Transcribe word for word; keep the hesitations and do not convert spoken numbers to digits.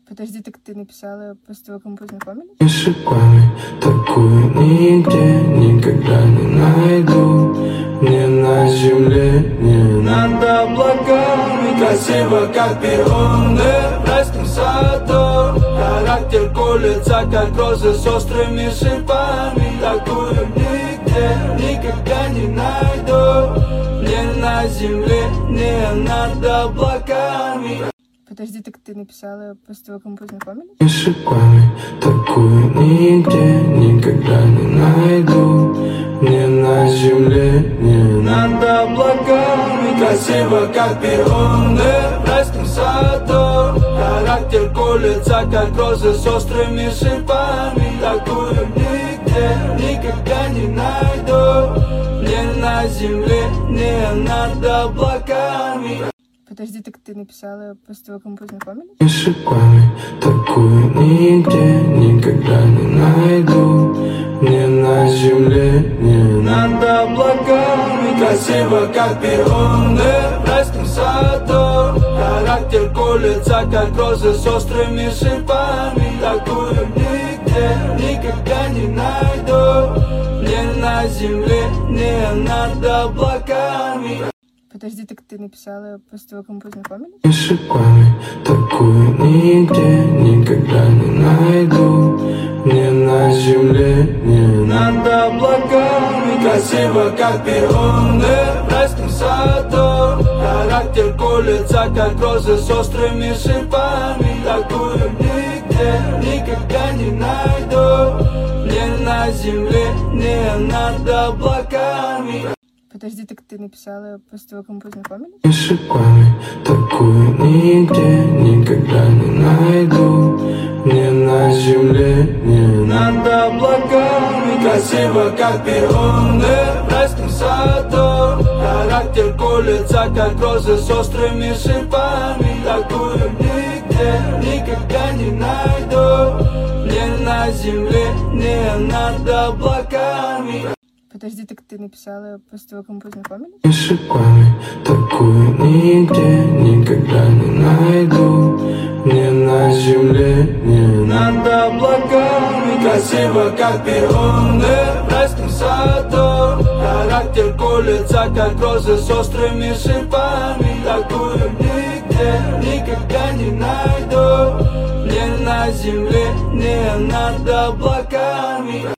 Подожди, так ты написала после того, как мы познакомились? Не шипами, такую нигде никогда не найду. Не на земле, не над облаками. Красиво, как пионы в райском саду. Характер колется, как розы с острыми шипами. Такую нигде никогда не найду. Не на земле, не над облаками. Подожди, так ты написала после того, как мы познакомились? Не шипами, такую нигде никогда не найду. Не на земле, не над облаками. Красиво, как пионы в райском саду. Характер колется, как розы с острыми шипами. Такую нигде никогда не найду. Не на земле, не над облаками. Подожди, так ты написала после того, как мы познакомились? Не шипами, такую нигде никогда не найду. Не на земле, не над облаками. Красиво, как пионы в райском саду. Характер колется, как розы с острыми шипами. Такую нигде никогда не найду. Не на земле, не над облаками. Подожди, так ты написала после того, как мы познакомились? Не шипами, такую нигде никогда не найду. Не на земле, не над облаками. Красиво, как пионы в райском саду. Характер колется, как розы с острыми шипами. Такую нигде никогда не найду. Не на земле, не над облаками. Подожди, так ты написала после того, как мы познакомились? Не шипами, такую нигде никогда не найду. Не на земле, не над облаками. Красиво, как пионы в райском саду. Характер колется, как розы с острыми шипами. Такую нигде никогда не найду. Не на земле, не над облаками. Подожди, так ты написала после того, как мы познакомились? Не шипами, такую нигде никогда не найду. Не на земле, не над облаками. Красиво, как пионы в райском саду. Характер колется, как розы с острыми шипами. Такую нигде никогда не найду. Не на земле, не над облаками.